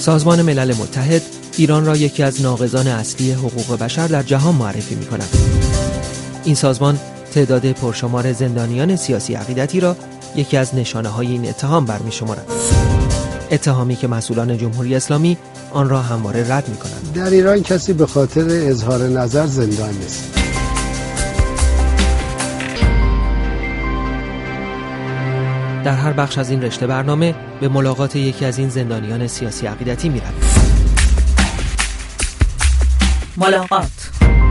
سازمان ملل متحد ایران را یکی از ناقضان اصلی حقوق بشر در جهان معرفی می‌کند. این سازمان تعداد پرشمار زندانیان سیاسی عقیدتی را یکی از نشانه‌های این اتهام برمی‌شمارد. اتهامی که مسئولان جمهوری اسلامی آن را همواره رد می‌کنند. در ایران کسی به خاطر اظهار نظر زندان نیست. در هر بخش از این رشته برنامه به ملاقات یکی از این زندانیان سیاسی عقیدتی می‌رویم. ملاقات.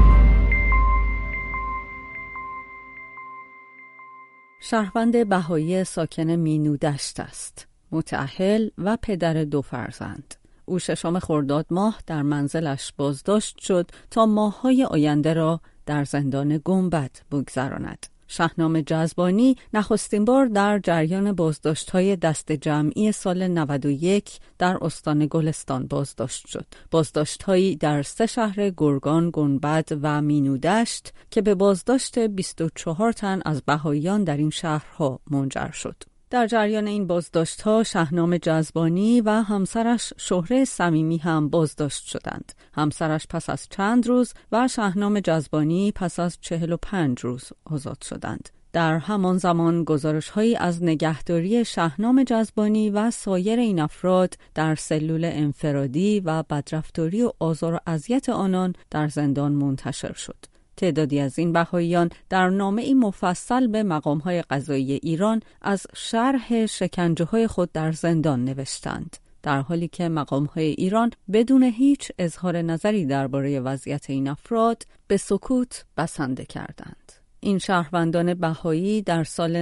شهروند بهایی ساکن مینودشت است. متأهل و پدر 2 فرزند. او 6 خرداد ماه در منزلش بازداشت شد تا ماه‌های آینده را در زندان گنبد بگذراند. شاهنامه جذبانی نخستین بار در جریان بازداشت‌های دست جمعی سال 91 در استان گلستان بازداشت شد. بازداشت‌هایی در 3 شهر گرگان، گنبد و مینودشت که به بازداشت 24 تن از بهائیان در این شهرها منجر شد. در جریان این بازداشت‌ها شاهنامه جذبانی و همسرش شهره صمیمی هم بازداشت شدند. همسرش پس از چند روز و شاهنامه جذبانی پس از 45 روز آزاد شدند. در همان زمان گزارش‌هایی از نگهداری شاهنامه جذبانی و سایر این افراد در سلول انفرادی و بدرفتاری و آزار و اذیت آنان در زندان منتشر شد. تعدادی از این بهائیان در نامه‌ای مفصل به مقام‌های قضایی ایران از شرح شکنجه‌های خود در زندان نوشتند، در حالی که مقام‌های ایران بدون هیچ اظهار نظری درباره وضعیت این افراد به سکوت بسنده کردند. این شهروندان بهایی در سال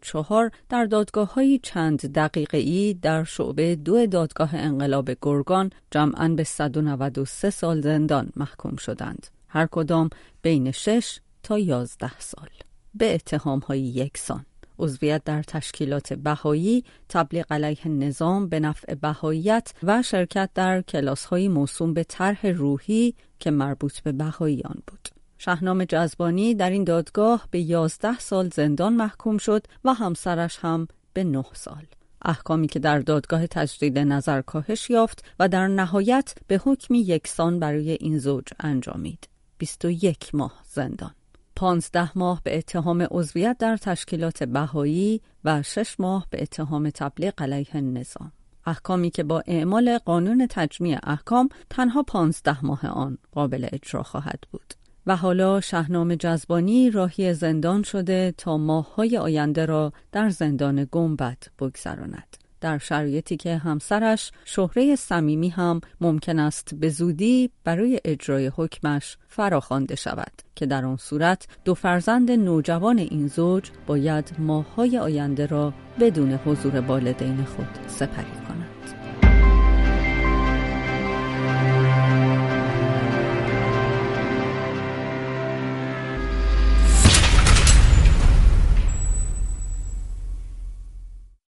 94 در دادگاه‌های چند دقیقه‌ای در شعبه 2 دادگاه انقلاب گرگان جمعاً به 193 سال زندان محکوم شدند. هر کدام بین 6 تا 11 سال به اتهام‌های یکسان: عضویت در تشکیلات بهایی، تبلیغ علیه نظام به نفع بهاییت و شرکت در کلاس‌های موسوم به طرح روحی که مربوط به بهاییان بود. شاهنامه جذبانی در این دادگاه به 11 سال زندان محکوم شد و همسرش هم به 9 سال. احکامی که در دادگاه تجدید نظر کاهش یافت و در نهایت به حکمی یکسان برای این زوج انجامید: 21 ماه زندان. 15 ماه به اتهام عضویت در تشکیلات بهایی و 6 ماه به اتهام تبلیغ علیه نظام. احکامی که با اعمال قانون تجمیع احکام تنها 15 ماه آن قابل اجرا خواهد بود. و حالا شاهنامه جذبانی راهی زندان شده تا ماه‌های آینده را در زندان گنبد بگذراند، در شرایطی که همسرش شهره صمیمی هم ممکن است به زودی برای اجرای حکمش فراخوانده شود که در آن صورت 2 فرزند نوجوان این زوج باید ماه‌های آینده را بدون حضور والدین خود سپری کنند.